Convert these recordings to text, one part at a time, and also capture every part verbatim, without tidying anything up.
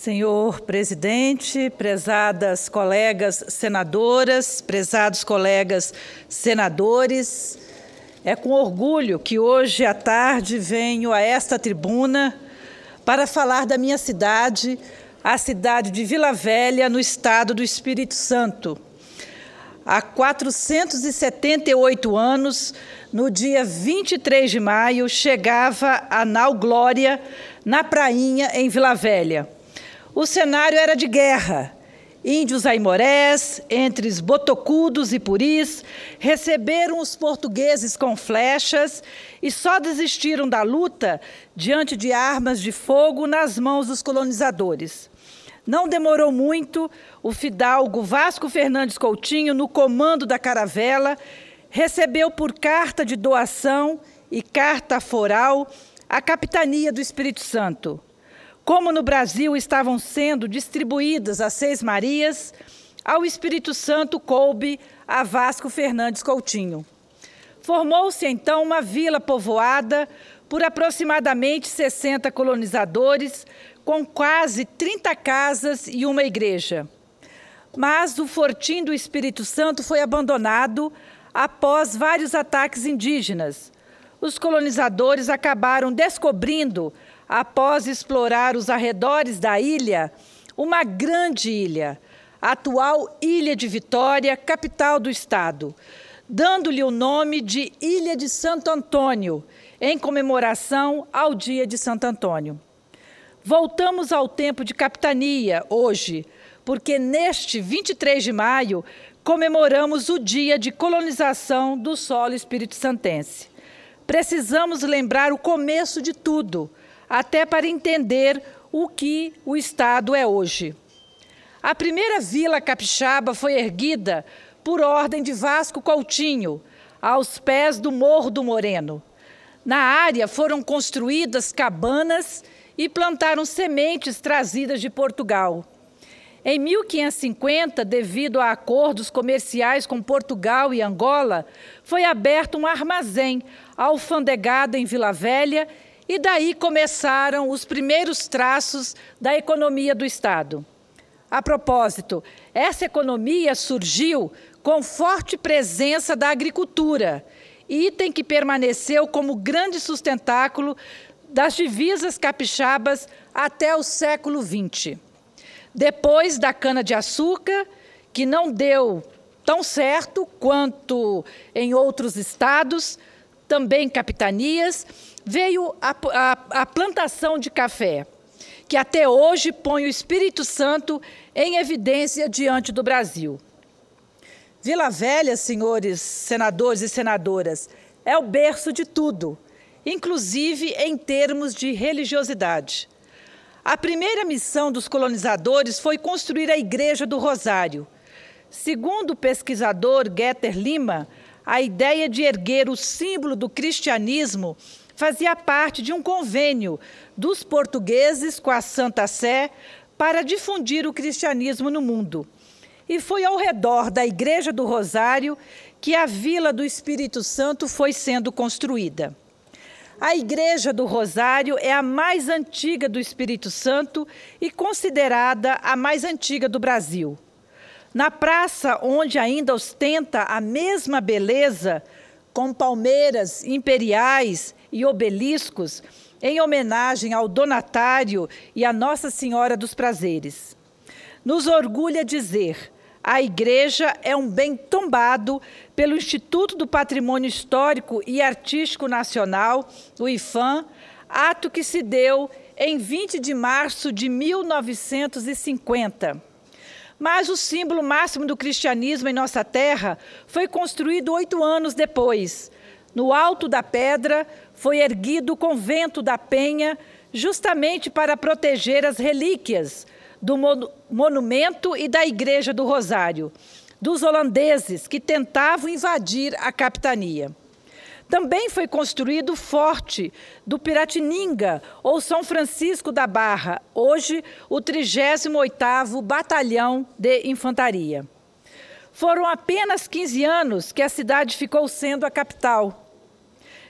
Senhor presidente, prezadas colegas senadoras, prezados colegas senadores, é com orgulho que hoje à tarde venho a esta tribuna para falar da minha cidade, a cidade de Vila Velha, no estado do Espírito Santo. Há quatrocentos e setenta e oito anos, no dia vinte e três de maio, chegava a nau Glória na prainha em Vila Velha. O cenário era de guerra. Índios aimorés, entre os botocudos e puris, receberam os portugueses com flechas e só desistiram da luta diante de armas de fogo nas mãos dos colonizadores. Não demorou muito, o fidalgo Vasco Fernandes Coutinho, no comando da caravela, recebeu por carta de doação e carta foral a capitania do Espírito Santo. Como no Brasil estavam sendo distribuídas as Seis Marias, ao Espírito Santo coube a Vasco Fernandes Coutinho. Formou-se então uma vila povoada por aproximadamente sessenta colonizadores, com quase trinta casas e uma igreja. Mas o fortim do Espírito Santo foi abandonado após vários ataques indígenas. Os colonizadores acabaram descobrindo, após explorar os arredores da ilha, uma grande ilha, a atual Ilha de Vitória, capital do estado, dando-lhe o nome de Ilha de Santo Antônio, em comemoração ao dia de Santo Antônio. Voltamos ao tempo de capitania hoje, porque neste vinte e três de maio comemoramos o dia de colonização do solo espírito-santense. Precisamos lembrar o começo de tudo, até para entender o que o estado é hoje. A primeira vila capixaba foi erguida por ordem de Vasco Coutinho, aos pés do Morro do Moreno. Na área foram construídas cabanas e plantaram sementes trazidas de Portugal. Em mil quinhentos e cinquenta, devido a acordos comerciais com Portugal e Angola, foi aberto um armazém alfandegado em Vila Velha e daí começaram os primeiros traços da economia do estado. A propósito, essa economia surgiu com forte presença da agricultura, item que permaneceu como grande sustentáculo das divisas capixabas até o século vinte. Depois da cana-de-açúcar, que não deu tão certo quanto em outros estados, também capitanias, veio a, a, a plantação de café, que até hoje põe o Espírito Santo em evidência diante do Brasil. Vila Velha, senhores senadores e senadoras, é o berço de tudo, inclusive em termos de religiosidade. A primeira missão dos colonizadores foi construir a Igreja do Rosário. Segundo o pesquisador Gueter Lima, a ideia de erguer o símbolo do cristianismo fazia parte de um convênio dos portugueses com a Santa Sé para difundir o cristianismo no mundo. E foi ao redor da Igreja do Rosário que a Vila do Espírito Santo foi sendo construída. A Igreja do Rosário é a mais antiga do Espírito Santo e considerada a mais antiga do Brasil. Na praça, onde ainda ostenta a mesma beleza, com palmeiras imperiais e obeliscos, em homenagem ao Donatário e à Nossa Senhora dos Prazeres. Nos orgulha dizer: a igreja é um bem tombado pelo Instituto do Patrimônio Histórico e Artístico Nacional, o IPHAN, ato que se deu em vinte de março de mil novecentos e cinquenta. Mas o símbolo máximo do cristianismo em nossa terra foi construído oito anos depois. No alto da pedra foi erguido o convento da Penha, justamente para proteger as relíquias do monumento e da Igreja do Rosário, dos holandeses que tentavam invadir a capitania. Também foi construído o Forte do Piratininga, ou São Francisco da Barra, hoje o trigésimo oitavo Batalhão de Infantaria. Foram apenas quinze anos que a cidade ficou sendo a capital.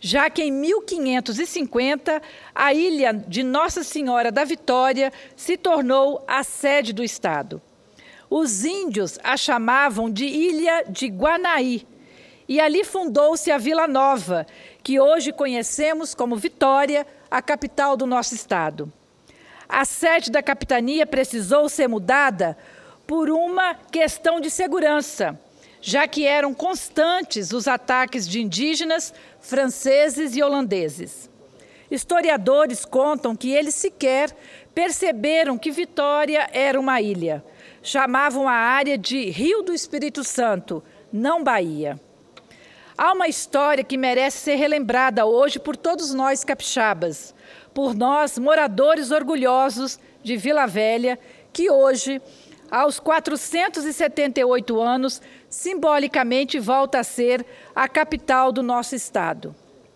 já que em mil quinhentos e cinquenta a ilha de Nossa Senhora da Vitória se tornou a sede do Estado. Os índios a chamavam de Ilha de Guanaí, e ali fundou-se a Vila Nova, que hoje conhecemos como Vitória, a capital do nosso estado. A sede da capitania precisou ser mudada por uma questão de segurança, já que eram constantes os ataques de indígenas, franceses e holandeses. Historiadores contam que eles sequer perceberam que Vitória era uma ilha. Chamavam a área de Rio do Espírito Santo, não Bahia. Há uma história que merece ser relembrada hoje por todos nós capixabas, por nós moradores orgulhosos de Vila Velha, que hoje, aos quatrocentos e setenta e oito anos, simbolicamente volta a ser a capital do nosso estado.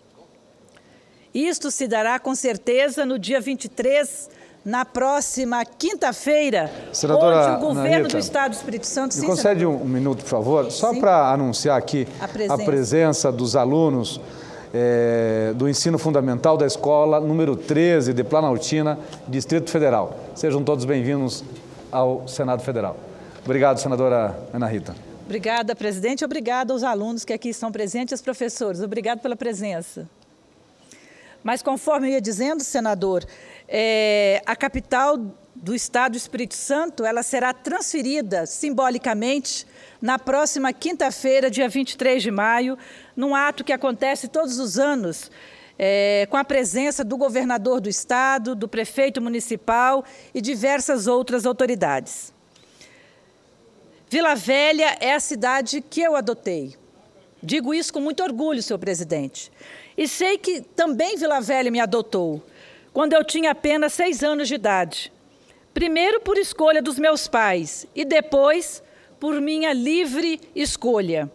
Isto se dará com certeza no dia vinte e três, na próxima quinta-feira, onde o governo Rita, do Estado do Espírito Santo... Me sim, concede um, um minuto, por favor, só para anunciar aqui a presença, a presença dos alunos é, do ensino fundamental da escola número treze de Planaltina, Distrito Federal. Sejam todos bem-vindos ao Senado Federal. Obrigado, senadora Ana Rita. Obrigada, presidente. Obrigada aos alunos que aqui estão presentes e aos professores. Obrigado pela presença. Mas, conforme eu ia dizendo, senador, é, a capital do Estado do Espírito Santo ela será transferida simbolicamente na próxima quinta-feira, dia vinte e três de maio, num ato que acontece todos os anos, é, com a presença do governador do Estado, do prefeito municipal e diversas outras autoridades. Vila Velha é a cidade que eu adotei. Digo isso com muito orgulho, senhor presidente. E sei que também Vila Velha me adotou, quando eu tinha apenas seis anos de idade. Primeiro por escolha dos meus pais e depois por minha livre escolha.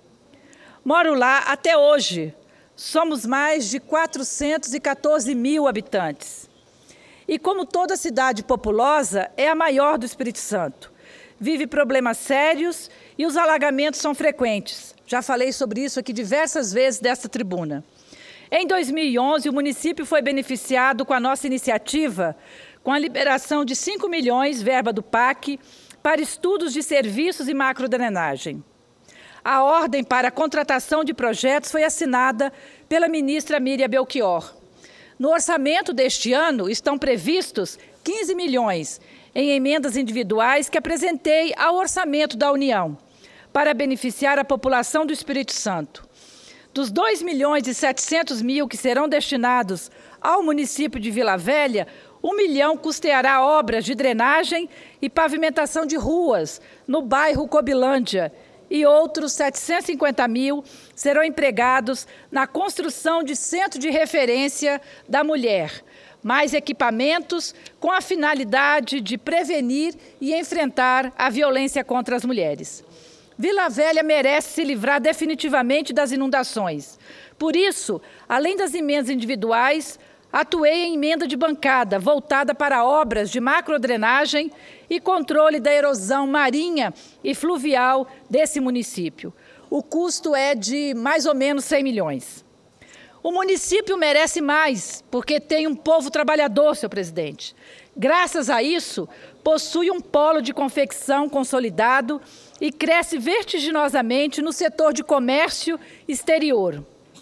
Moro lá até hoje. Somos mais de quatrocentos e quatorze mil habitantes. E como toda cidade populosa, é a maior do Espírito Santo. Vive problemas sérios e os alagamentos são frequentes. Já falei sobre isso aqui diversas vezes desta tribuna. Em dois mil e onze, o município foi beneficiado com a nossa iniciativa, com a liberação de cinco milhões, verba do P A C, para estudos de serviços e macrodrenagem. A ordem para a contratação de projetos foi assinada pela ministra Miriam Belchior. No orçamento deste ano estão previstos quinze milhões em emendas individuais que apresentei ao orçamento da União, para beneficiar a população do Espírito Santo. Dos dois milhões e setecentos mil que serão destinados ao município de Vila Velha, um milhão custeará obras de drenagem e pavimentação de ruas no bairro Cobilândia e outros setecentos e cinquenta mil serão empregados na construção de centro de referência da mulher, mais equipamentos com a finalidade de prevenir e enfrentar a violência contra as mulheres. Vila Velha merece se livrar definitivamente das inundações. Por isso, além das emendas individuais, atuei em emenda de bancada voltada para obras de macrodrenagem e controle da erosão marinha e fluvial desse município. O custo é de mais ou menos cem milhões. O município merece mais, porque tem um povo trabalhador, senhor presidente. Graças a isso, possui um polo de confecção consolidado e cresce vertiginosamente no setor de comércio exterior,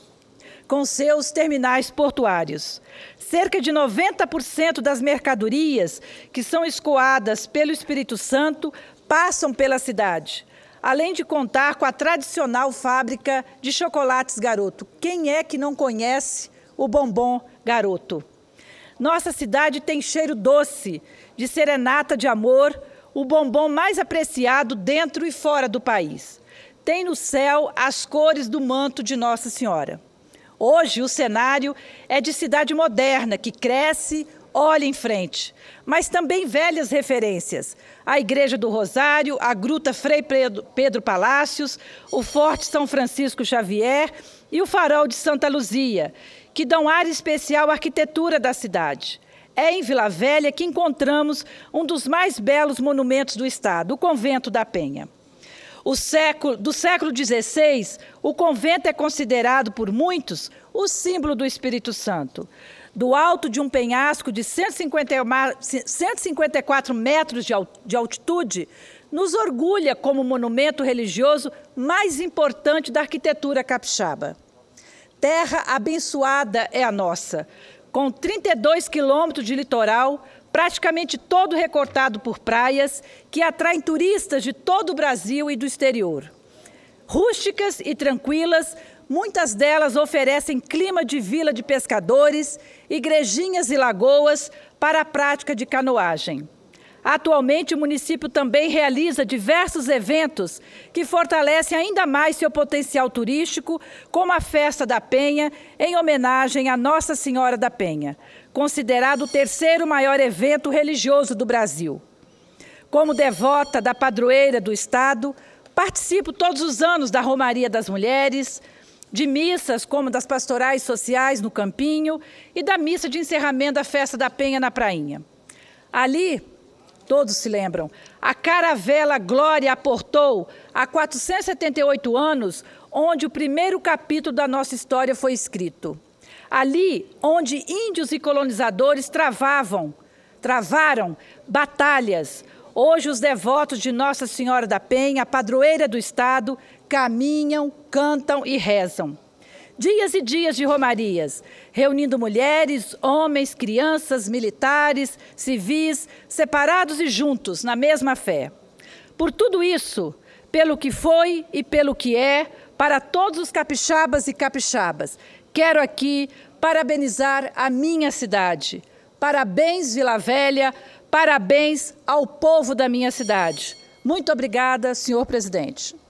com seus terminais portuários. Cerca de noventa por cento das mercadorias que são escoadas pelo Espírito Santo passam pela cidade, além de contar com a tradicional fábrica de chocolates Garoto. Quem é que não conhece o bombom Garoto? Nossa cidade tem cheiro doce, de serenata de amor, o bombom mais apreciado dentro e fora do país. Tem no céu as cores do manto de Nossa Senhora. Hoje, o cenário é de cidade moderna, que cresce, olha em frente, mas também velhas referências. A Igreja do Rosário, a Gruta Frei Pedro Palácios, o Forte São Francisco Xavier e o Farol de Santa Luzia, que dão ar especial à arquitetura da cidade. É em Vila Velha que encontramos um dos mais belos monumentos do estado, o Convento da Penha. O século, do século dezesseis, o convento é considerado por muitos o símbolo do Espírito Santo. Do alto de um penhasco de cento e cinquenta e quatro metros de altitude, nos orgulha como o monumento religioso mais importante da arquitetura capixaba. Terra abençoada é a nossa, com trinta e dois quilômetros de litoral, praticamente todo recortado por praias, que atraem turistas de todo o Brasil e do exterior. Rústicas e tranquilas, muitas delas oferecem clima de vila de pescadores, igrejinhas e lagoas para a prática de canoagem. Atualmente, o município também realiza diversos eventos que fortalecem ainda mais seu potencial turístico, como a Festa da Penha, em homenagem a Nossa Senhora da Penha, considerado o terceiro maior evento religioso do Brasil. Como devota da padroeira do Estado, participo todos os anos da Romaria das Mulheres, de missas como das pastorais sociais no Campinho e da missa de encerramento da Festa da Penha na Prainha. Ali, todos se lembram, a caravela Glória aportou há quatrocentos e setenta e oito anos, onde o primeiro capítulo da nossa história foi escrito. Ali, onde índios e colonizadores travavam, travaram batalhas, hoje os devotos de Nossa Senhora da Penha, a padroeira do Estado, caminham, cantam e rezam. Dias e dias de romarias, reunindo mulheres, homens, crianças, militares, civis, separados e juntos na mesma fé. Por tudo isso, pelo que foi e pelo que é, para todos os capixabas e capixabas, quero aqui parabenizar a minha cidade. Parabéns, Vila Velha, parabéns ao povo da minha cidade. Muito obrigada, senhor presidente.